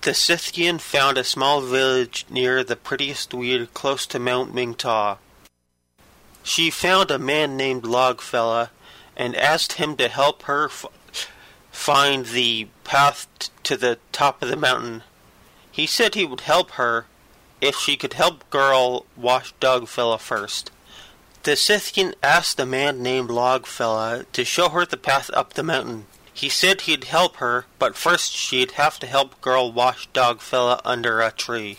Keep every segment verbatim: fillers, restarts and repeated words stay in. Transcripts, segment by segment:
The Scythian found a small village near the prettiest weed close to Mount Mingtaw. She found a man named Logfella and asked him to help her f- find the path t- to the top of the mountain. He said he would help her if she could help girl wash Dogfella first. The Scythian asked a man named Logfella to show her the path up the mountain. He said he'd help her, but first she'd have to help girl wash Dogfella under a tree.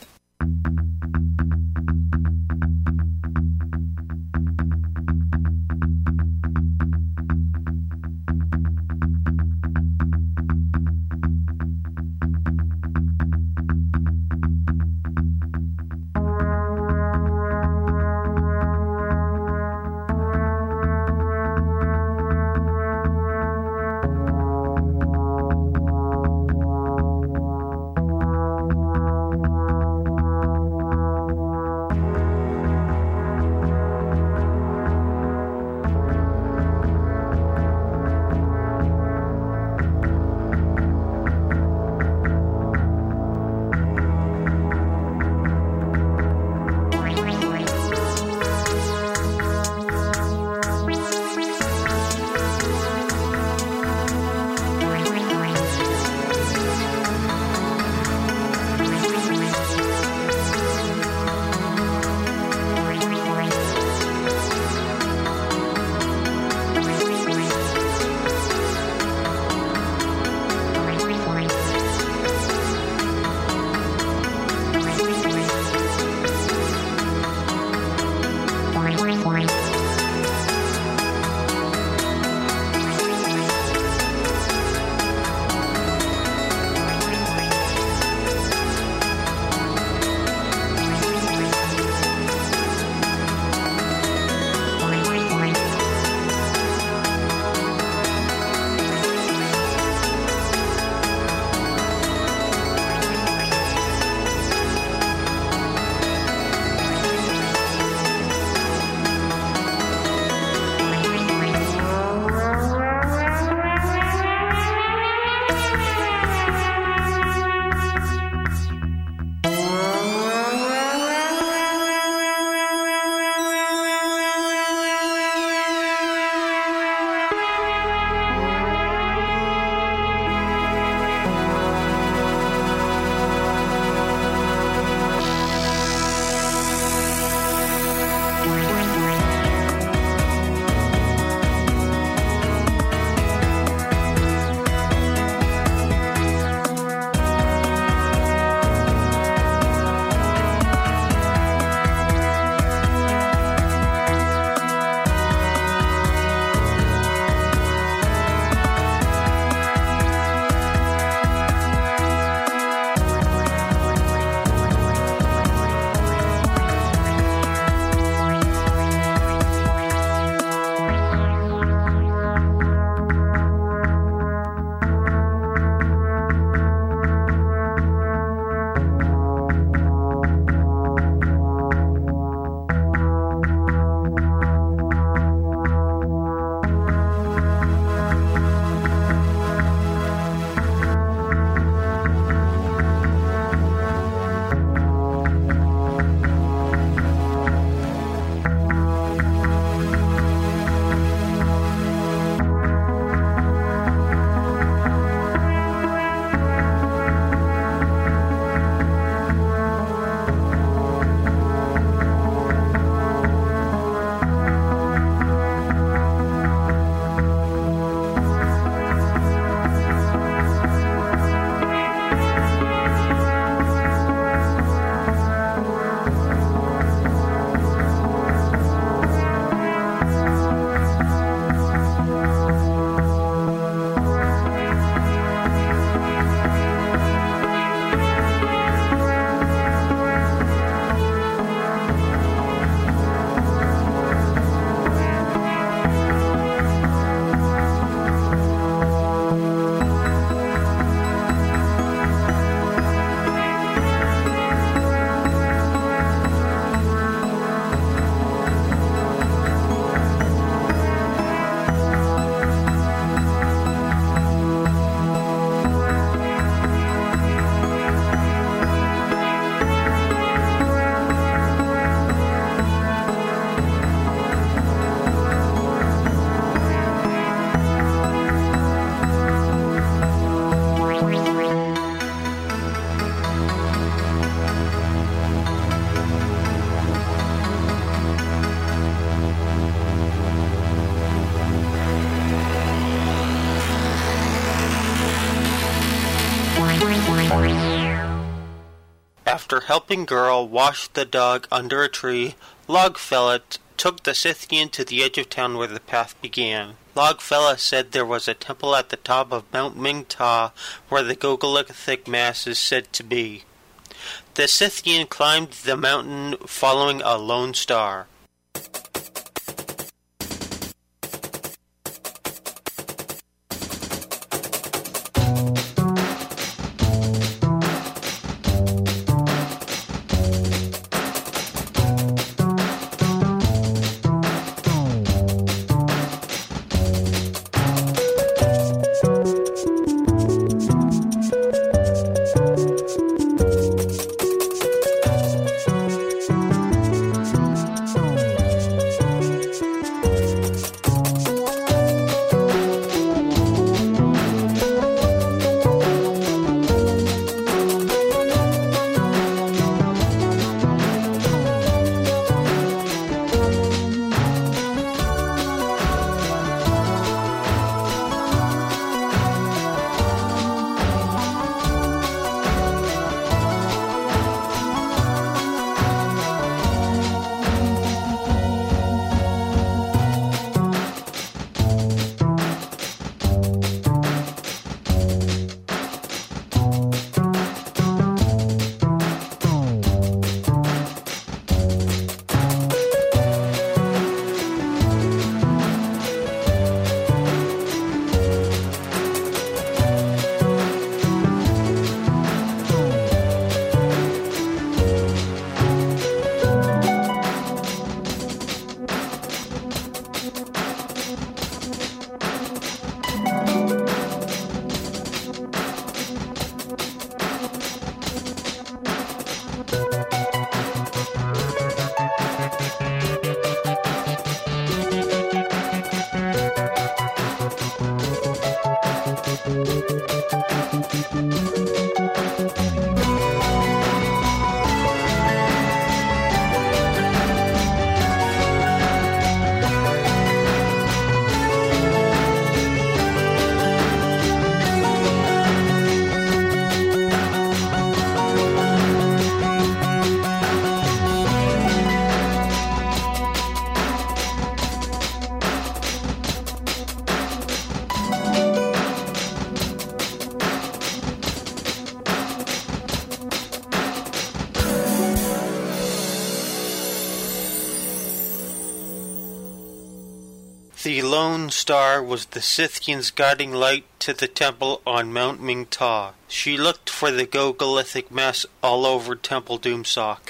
After helping Girl wash the dog under a tree, Logfella t- took the Scythian to the edge of town where the path began. Logfella said there was a temple at the top of Mount Mingta where the Gogolithic mass is said to be. The Scythian climbed the mountain following a lone star. The lone star was the Scythian's guiding light to the temple on Mount Mingta. She looked for the Gogolithic mass all over Temple Doomsock.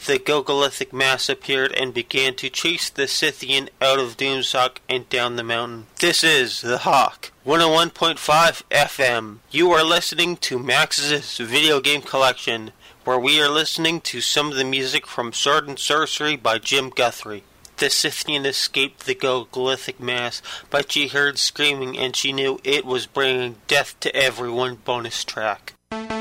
the Gogolithic mass appeared and began to chase the Scythian out of Doomstalk and down the mountain. This is The Hawk, one oh one point five F M. You are listening to Max's Video Game Collection, where we are listening to some of the music from Sword and Sorcery by Jim Guthrie. The Scythian escaped the Gogolithic mass, but she heard screaming and she knew it was bringing death to everyone. Bonus track.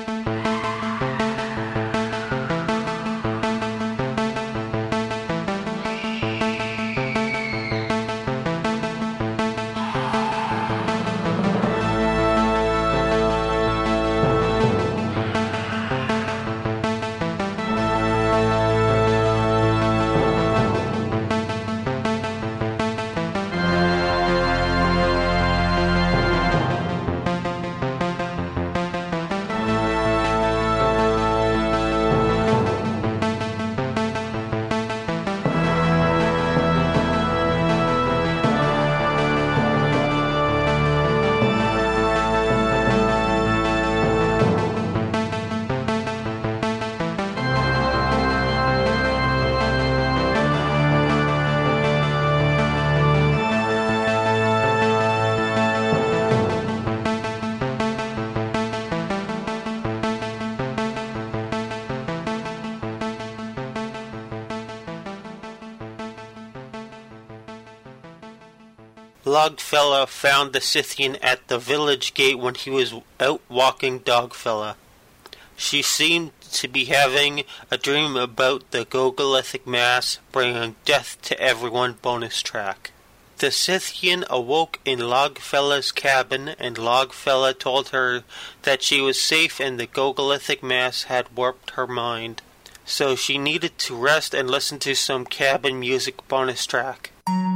Logfella found the Scythian at the village gate when he was out walking Dogfella. She seemed to be having a dream about the Gogolithic mass, bringing death to everyone. Bonus track. The Scythian awoke in Logfella's cabin, and Logfella told her that she was safe and the Gogolithic mass had warped her mind. So she needed to rest and listen to some cabin music. Bonus track.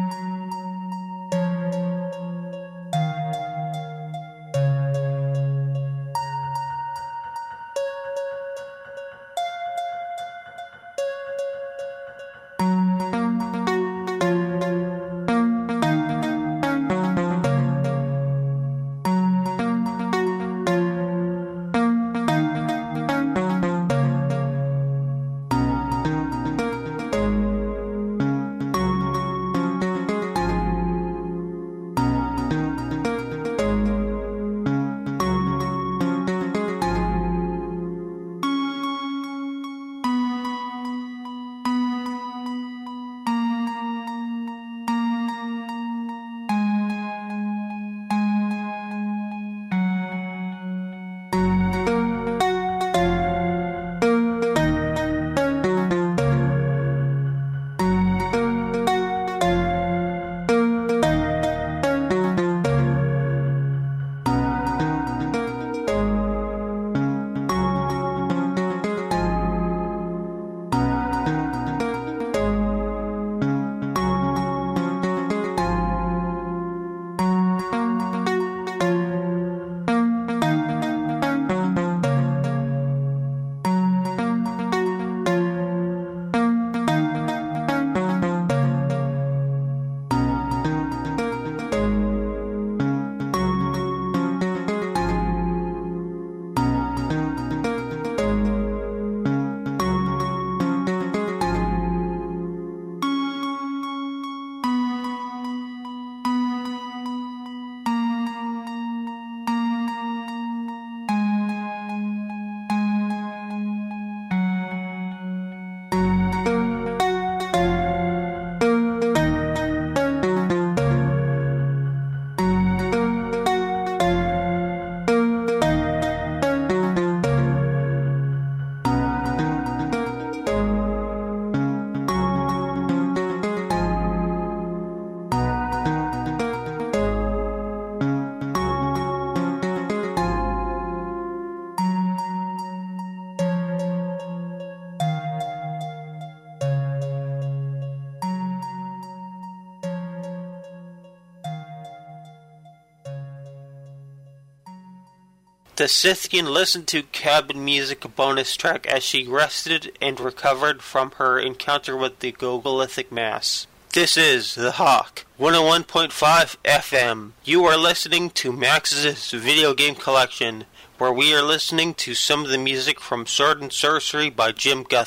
The Scythian listened to cabin music bonus track as she rested and recovered from her encounter with the Gogolithic mass. This is The Hawk, one oh one point five F M. You are listening to Max's Video Game Collection, where we are listening to some of the music from Sword and Sorcery by Jim Guthrie.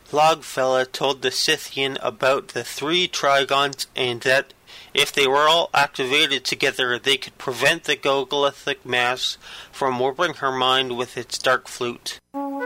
Logfella told the Scythian about the three Trigons and that if they were all activated together, they could prevent the Gogolithic mass from warping her mind with its dark flute.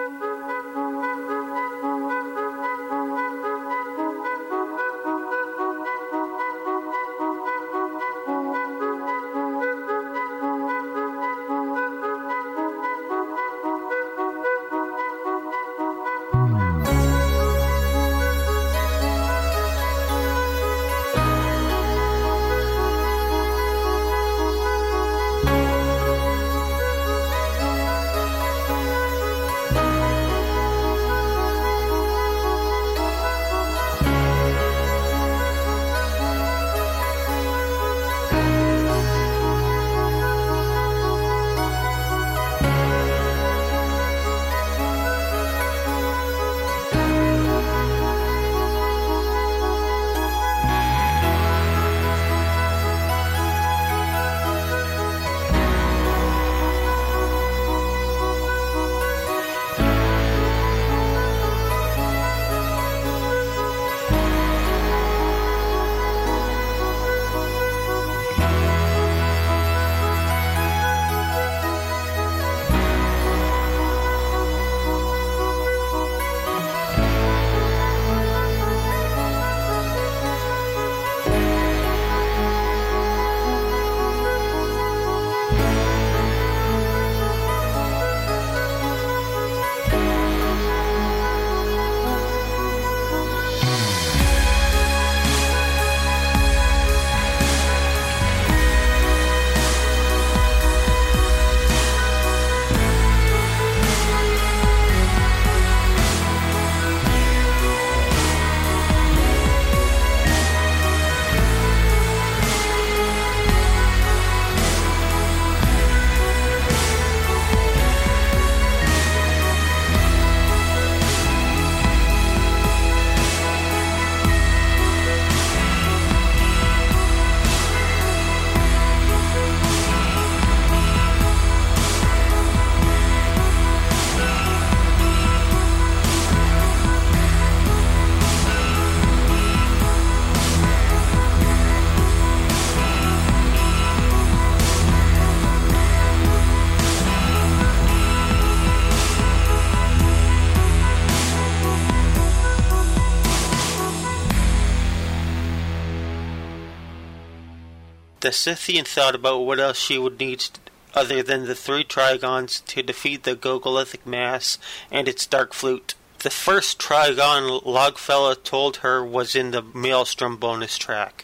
The Scythian thought about what else she would need other than the three Trigons to defeat the Gogolithic mass and its dark flute. The first Trigon Logfella told her was in the Maelstrom bonus track.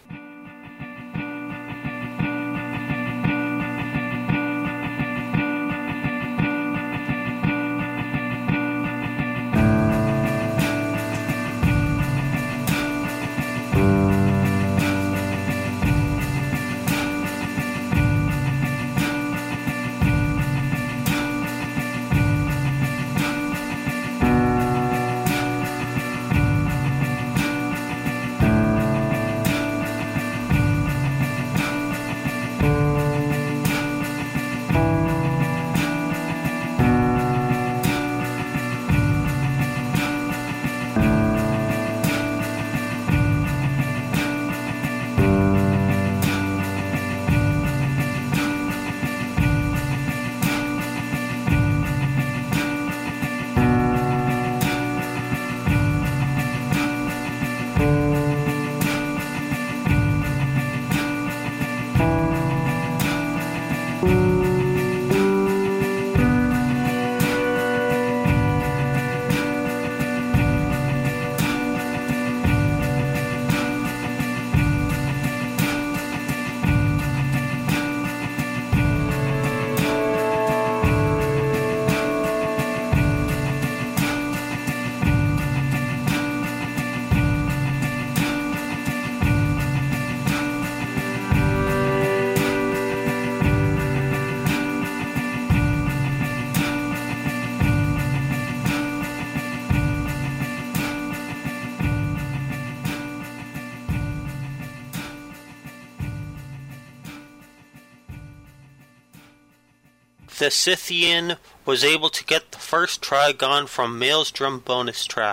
The Scythian was able to get the first Trigon from Maelstrom bonus track.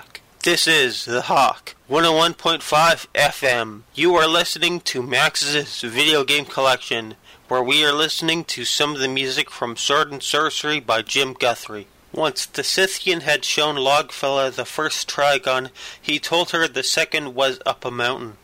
This is The Hawk, one oh one point five F M. You are listening to Max's Video Game Collection, where we are listening to some of the music from Sword and Sorcery by Jim Guthrie. Once the Scythian had shown Logfella the first Trigon, he told her the second was up a mountain.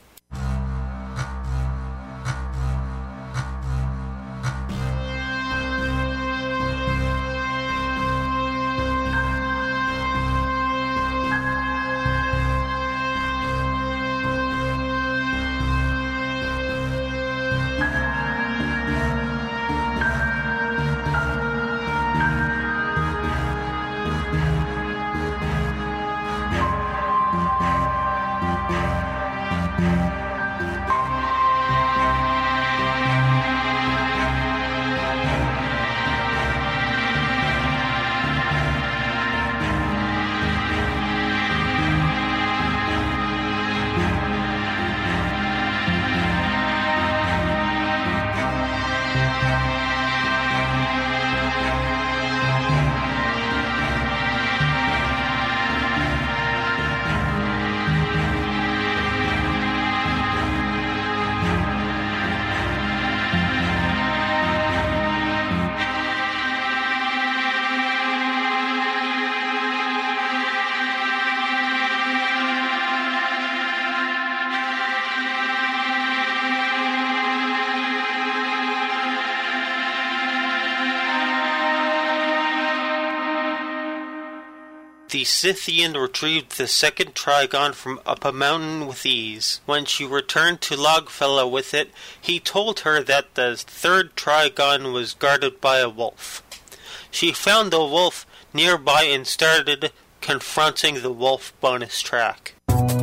The Scythian retrieved the second Trigon from up a mountain with ease. When she returned to Logfella with it, he told her that the third Trigon was guarded by a wolf. She found the wolf nearby and started confronting the wolf bonus track.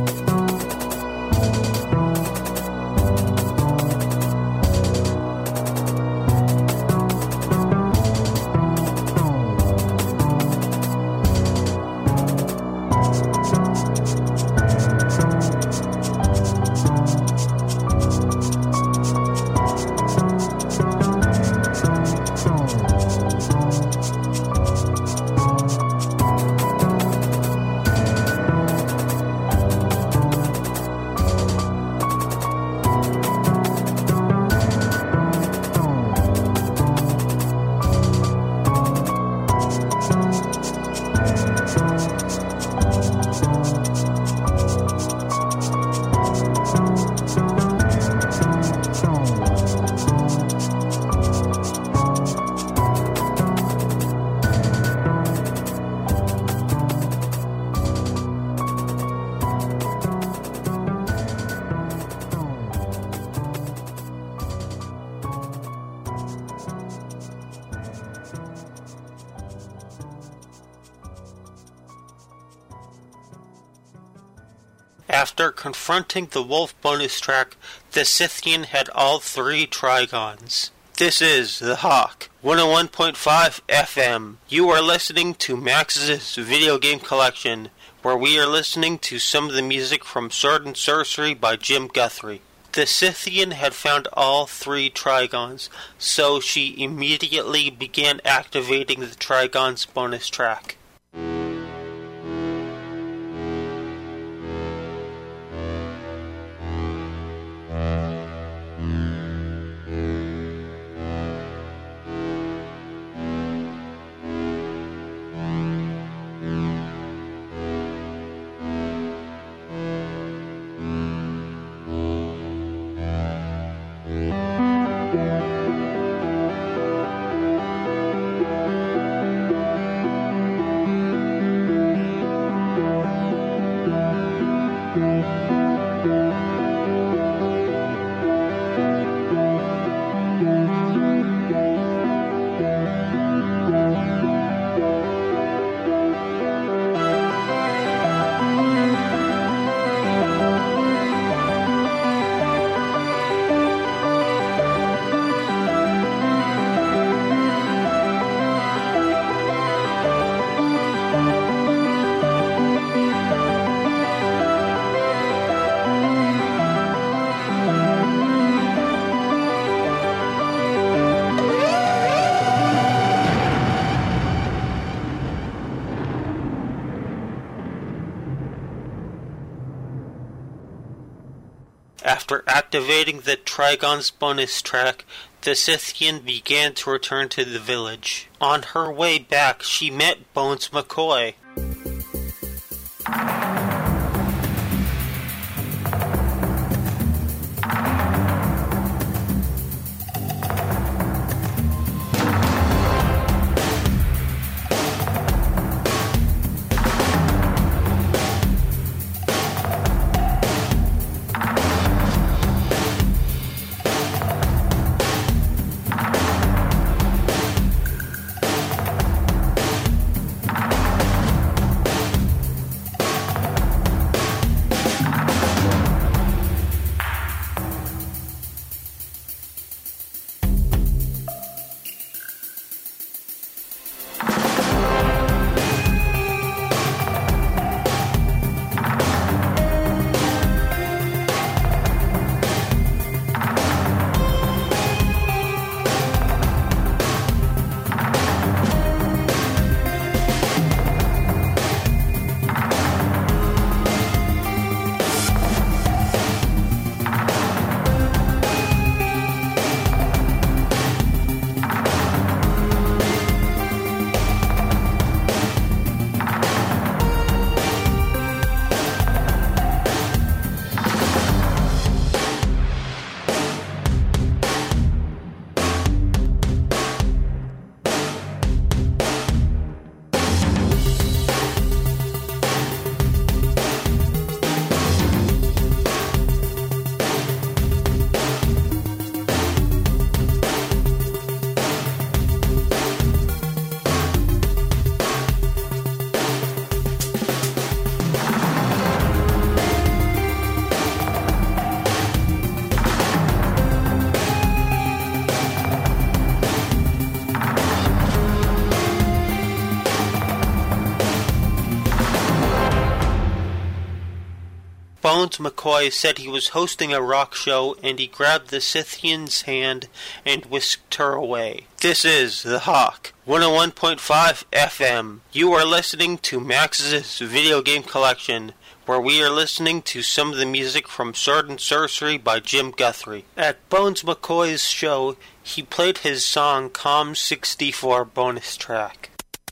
After confronting the wolf bonus track, the Scythian had all three Trigons. This is The Hawk, one oh one point five F M. You are listening to Max's Video Game Collection, where we are listening to some of the music from Sword and Sorcery by Jim Guthrie. The Scythian had found all three Trigons, so she immediately began activating the Trigon's bonus track. After activating the Trigon's bonus track, the Scythian began to return to the village. On her way back, she met Bones McCoy. Bones McCoy said he was hosting a rock show, and he grabbed the Scythian's hand and whisked her away. This is The Hawk, one oh one point five F M. You are listening to Max's Video Game Collection, where we are listening to some of the music from Sword and Sorcery by Jim Guthrie. At Bones McCoy's show, he played his song Com sixty-four bonus track.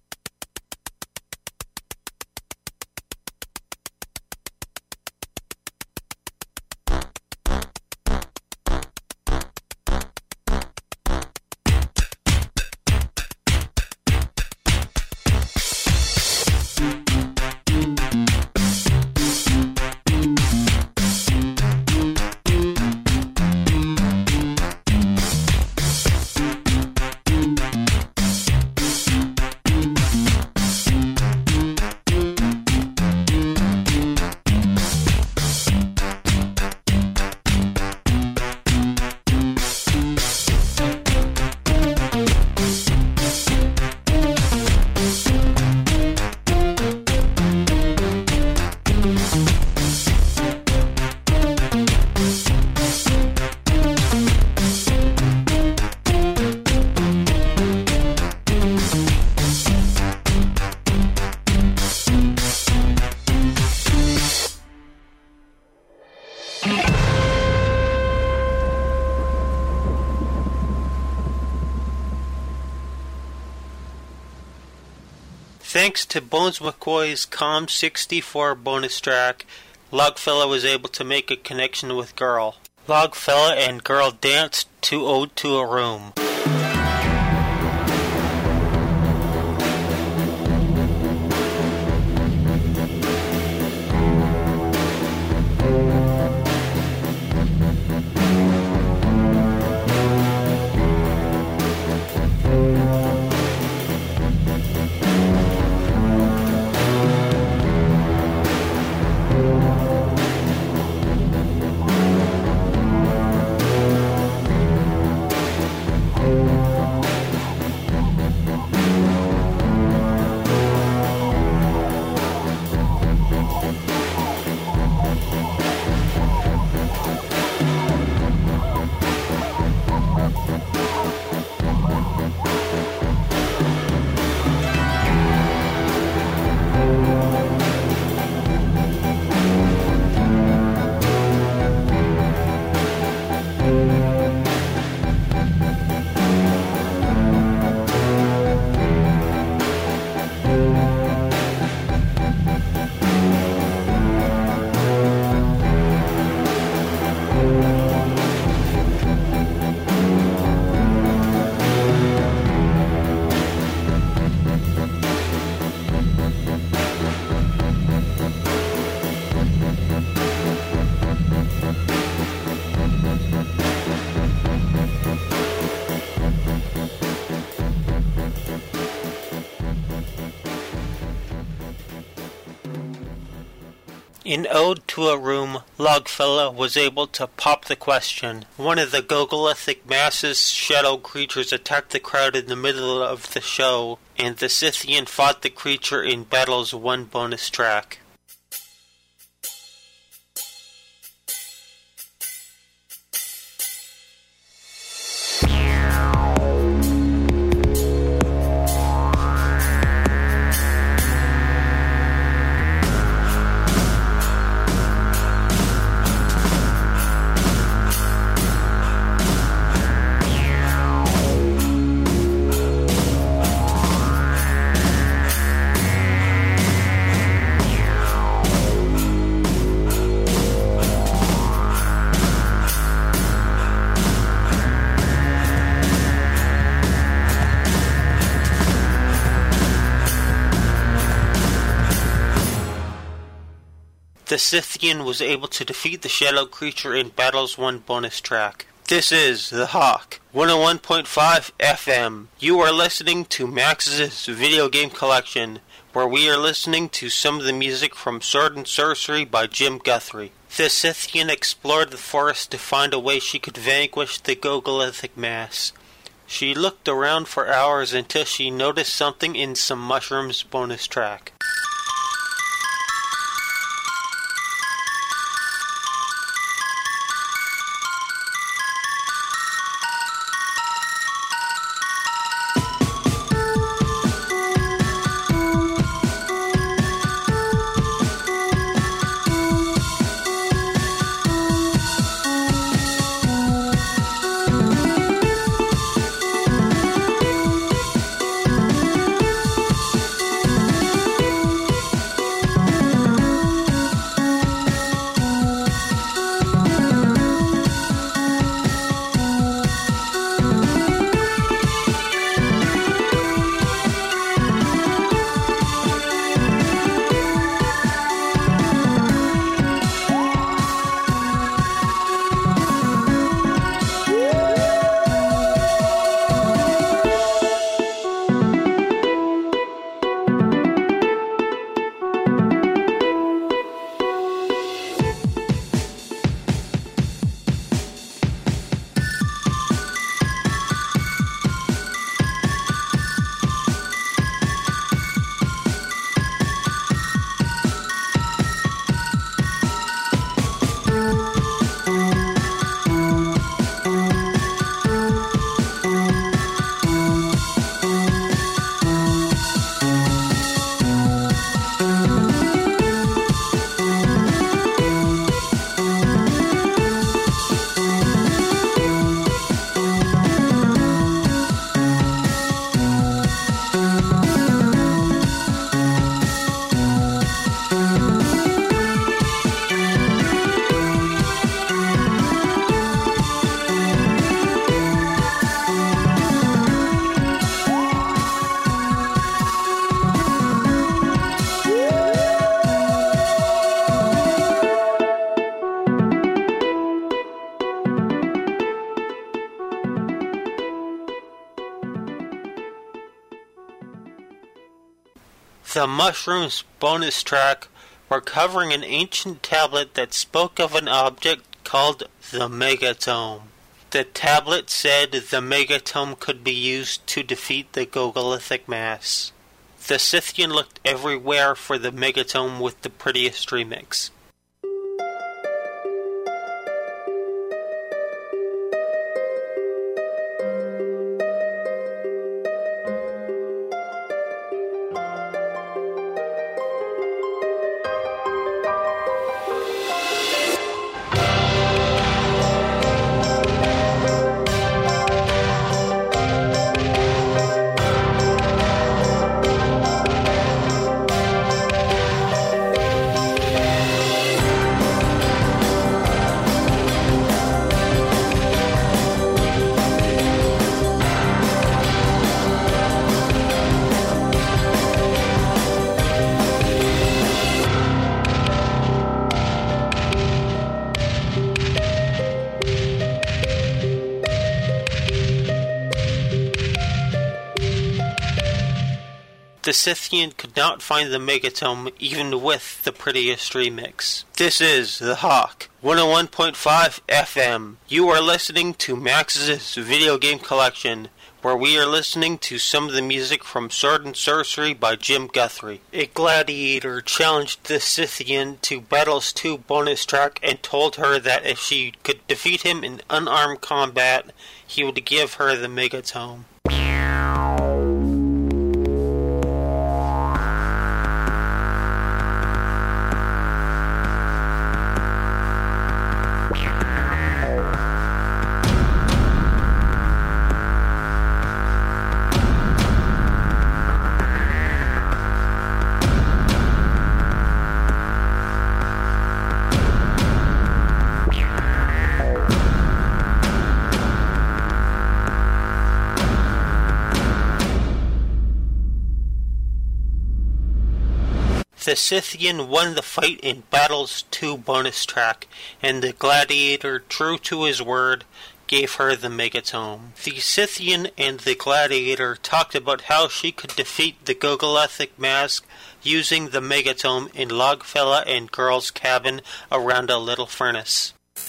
Thanks to Bones McCoy's Com sixty-four bonus track, Logfella was able to make a connection with Girl. Logfella and Girl danced to Ode to a Room. Thank you. In Ode to a Room, Logfella was able to pop the question. One of the Gogolithic Mass's shadow creatures attacked the crowd in the middle of the show, and the Scythian fought the creature in Battles one bonus track. The Scythian was able to defeat the shadow creature in Battles one bonus track. This is The Hawk, one oh one point five F M. You are listening to Max's Video Game Collection, where we are listening to some of the music from Sword and Sorcery by Jim Guthrie. The Scythian explored the forest to find a way she could vanquish the Gogolithic Mass. She looked around for hours until she noticed something in some mushrooms bonus track. The Mushrooms bonus track were covering an ancient tablet that spoke of an object called the Megatome. The tablet said the Megatome could be used to defeat the Gogolithic Mass. The Scythian looked everywhere for the Megatome with the prettiest remix. The Scythian could not find the Megatome even with the prettiest remix. This is The Hawk, one oh one point five F M. You are listening to Max's Video Game Collection, where we are listening to some of the music from Sword and Sorcery by Jim Guthrie. A gladiator challenged the Scythian to Battles two bonus track and told her that if she could defeat him in unarmed combat, he would give her the Megatome. The Scythian won the fight in Battles two bonus track, and the gladiator, true to his word, gave her the Megatome. The Scythian and the gladiator talked about how she could defeat the Gogolithic mask using the Megatome in Logfella and Girl's cabin around a little furnace.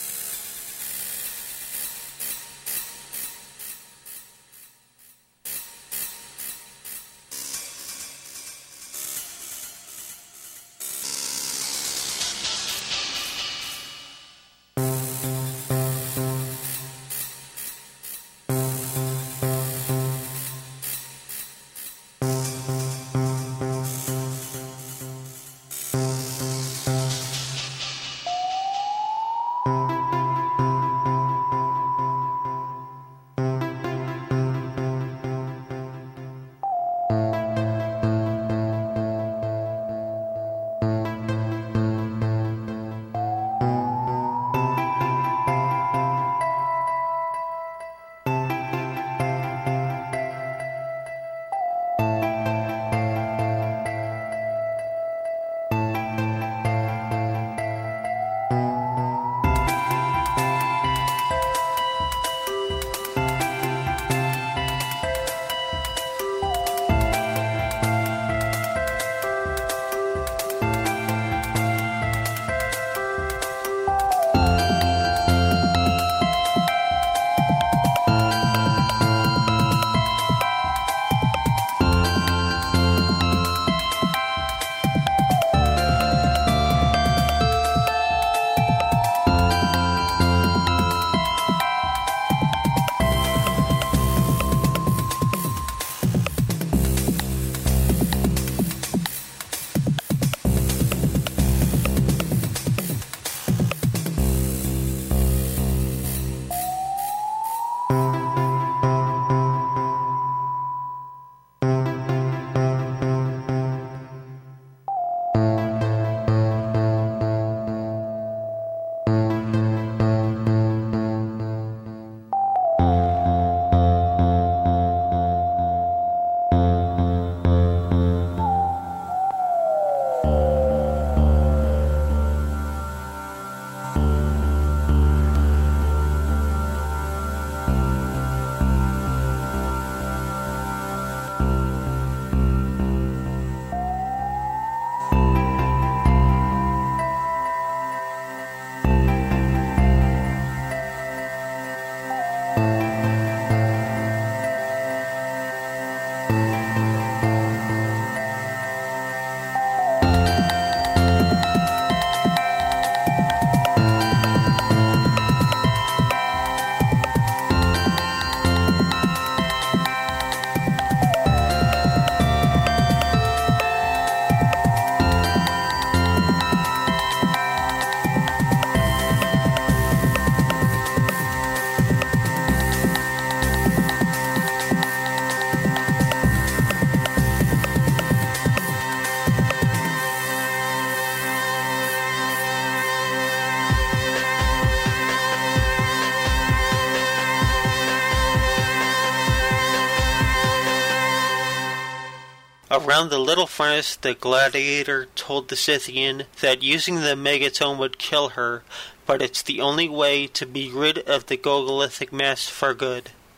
Around the little furnace, the gladiator told the Scythian that using the Megatome would kill her, but it's the only way to be rid of the Gogolithic mass for good.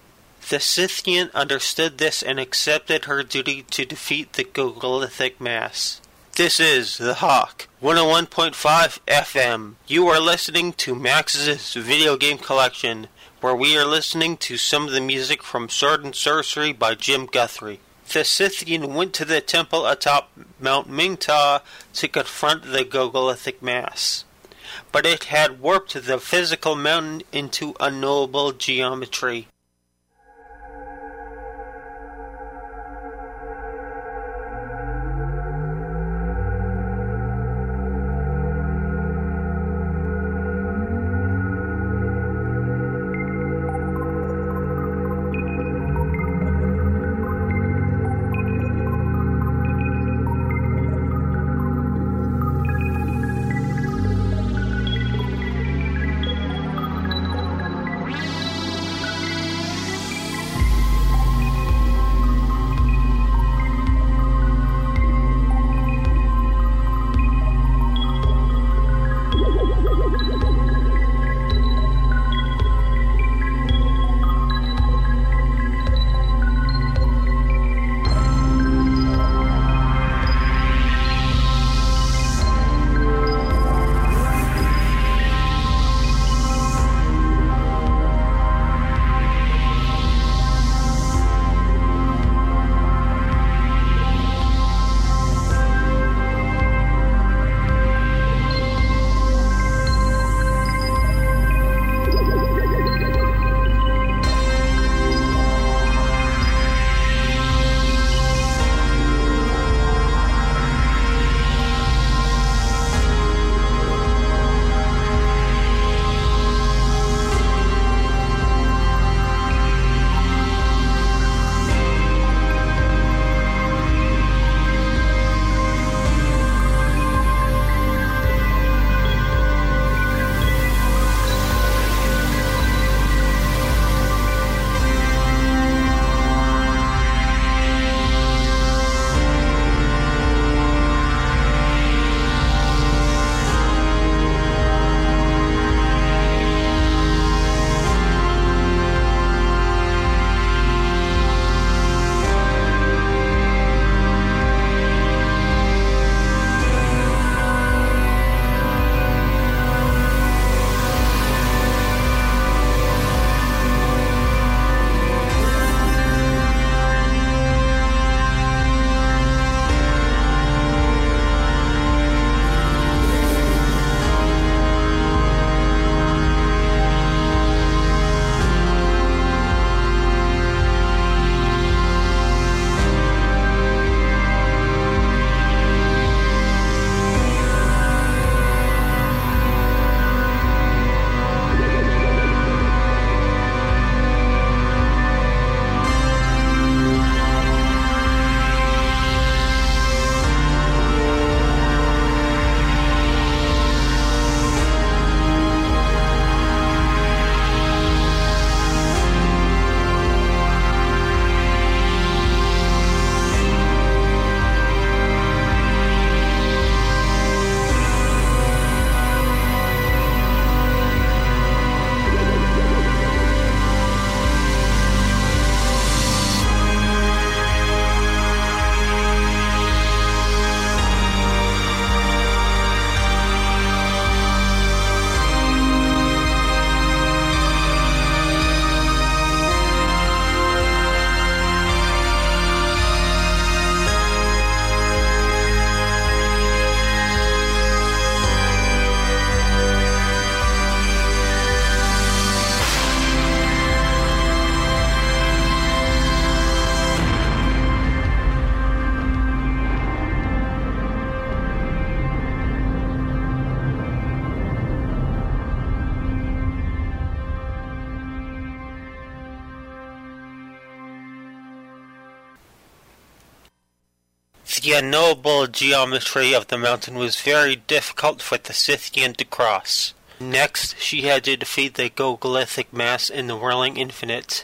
The Scythian understood this and accepted her duty to defeat the Gogolithic mass. This is The Hawk, one oh one point five F M. You are listening to Max's Video Game Collection, where we are listening to some of the music from Sword and Sorcery by Jim Guthrie. The Scythian went to the temple atop Mount Mingta to confront the Gogolithic mass, but it had warped the physical mountain into unknowable geometry. The unknowable geometry of the mountain was very difficult for the Scythian to cross. Next, she had to defeat the Gogolithic mass in the Whirling Infinite.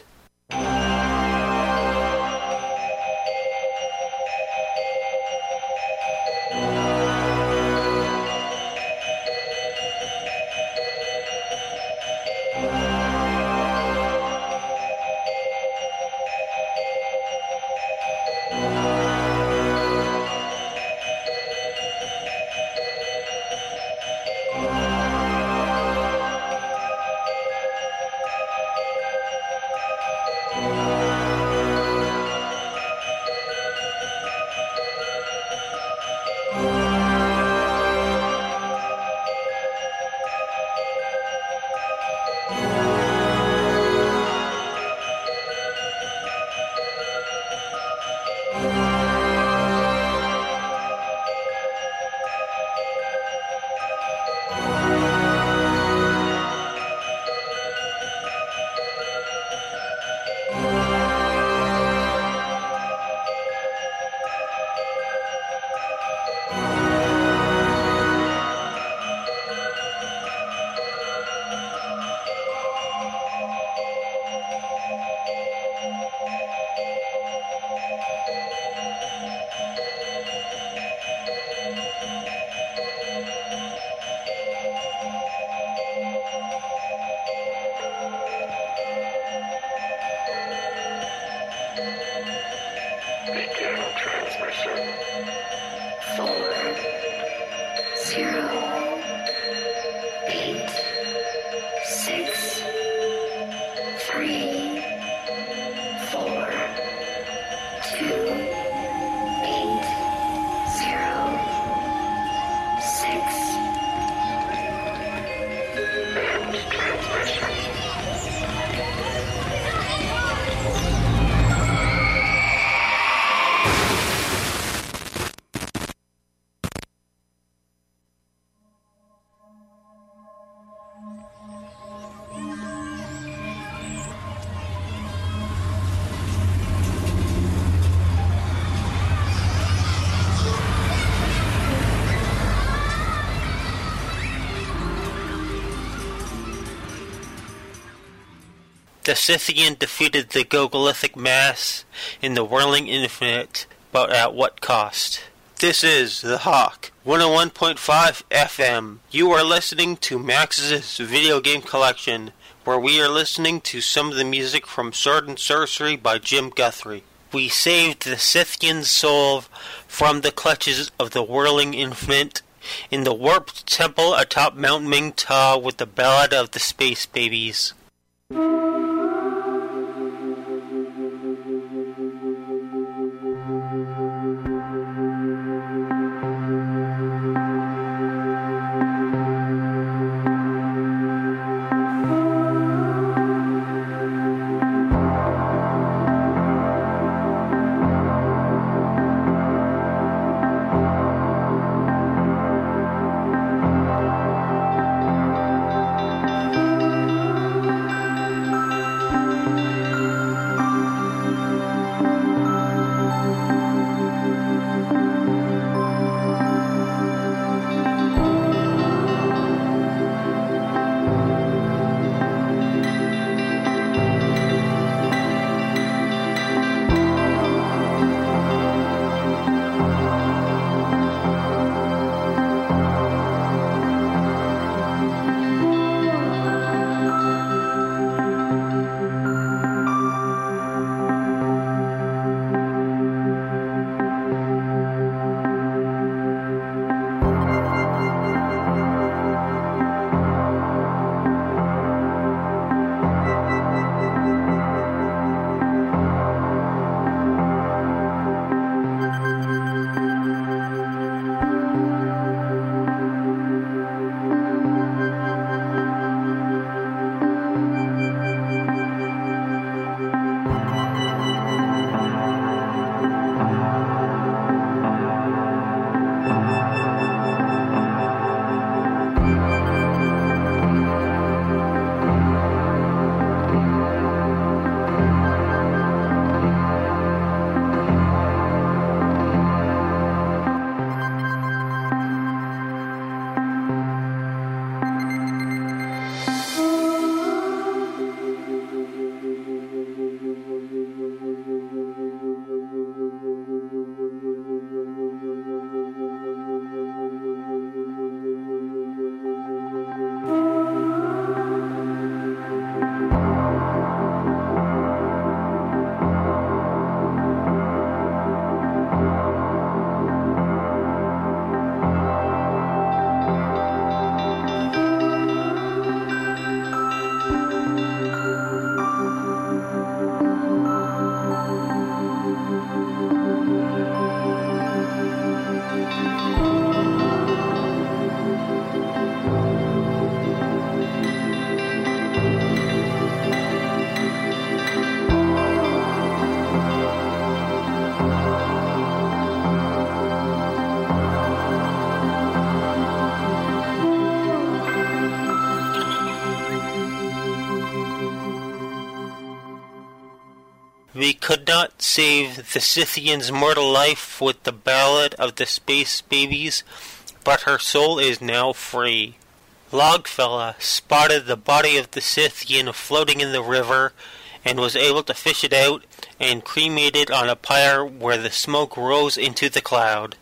The Scythian defeated the Gogolithic mass in the Whirling Infinite, but at what cost? This is The Hawk, one oh one point five F M. You are listening to Max's Video Game Collection, where we are listening to some of the music from Sword and Sorcery by Jim Guthrie. We saved the Scythian soul from the clutches of the Whirling Infinite in the warped temple atop Mount Ming-Ta with the Ballad of the Space Babies. could not save the Scythian's mortal life with the Ballad of the Space Babies, but her soul is now free. Logfella spotted the body of the Scythian floating in the river and was able to fish it out and cremate it on a pyre where the smoke rose into the cloud.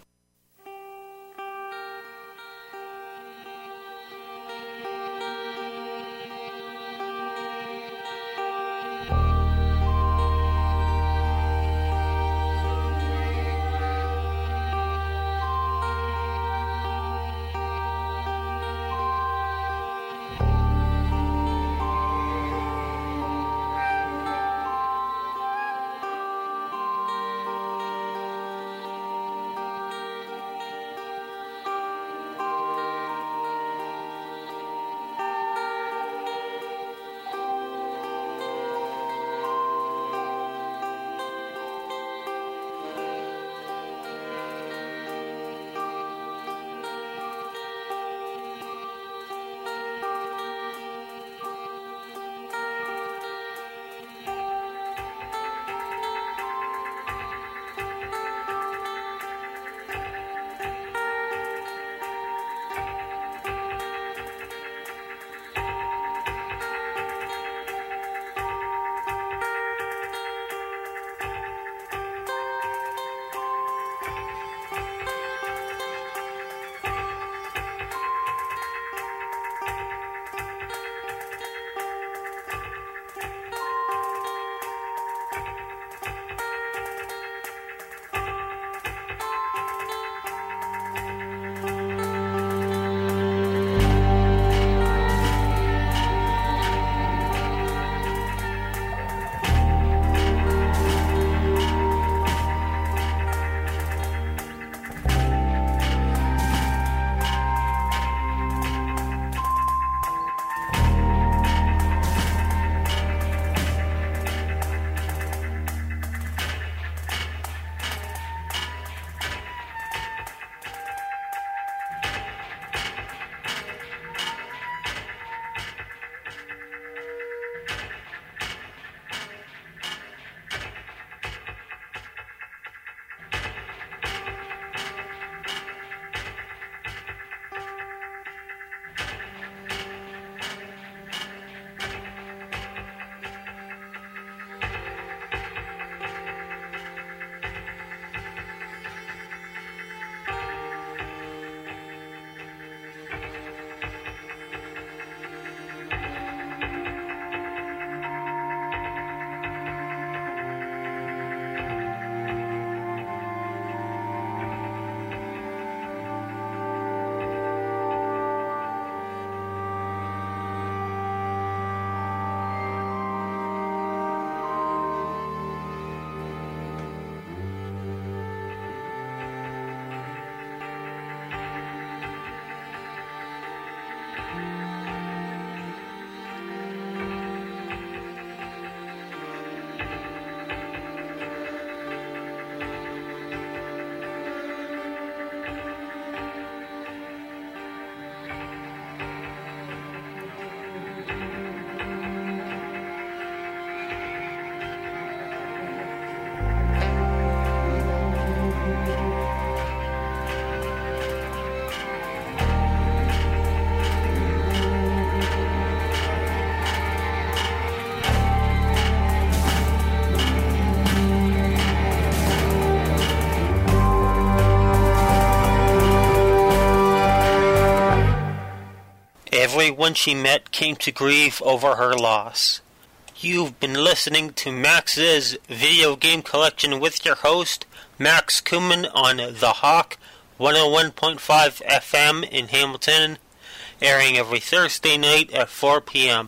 Everyone she met came to grieve over her loss. You've been listening to Max's Video Game Collection with your host, Max Kuhlman, on The Hawk, one oh one point five F M in Hamilton, airing every Thursday night at four p.m.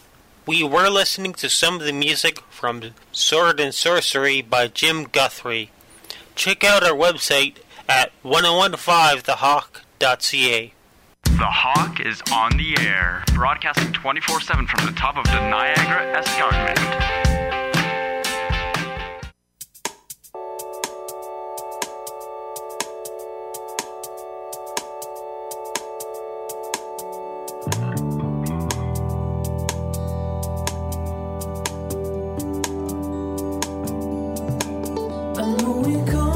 We were listening to some of the music from Sword and Sorcery by Jim Guthrie. Check out our website at ten fifteen the hawk dot c a. The Hawk is on the air, broadcasting twenty-four seven from the top of the Niagara Escarpment. we go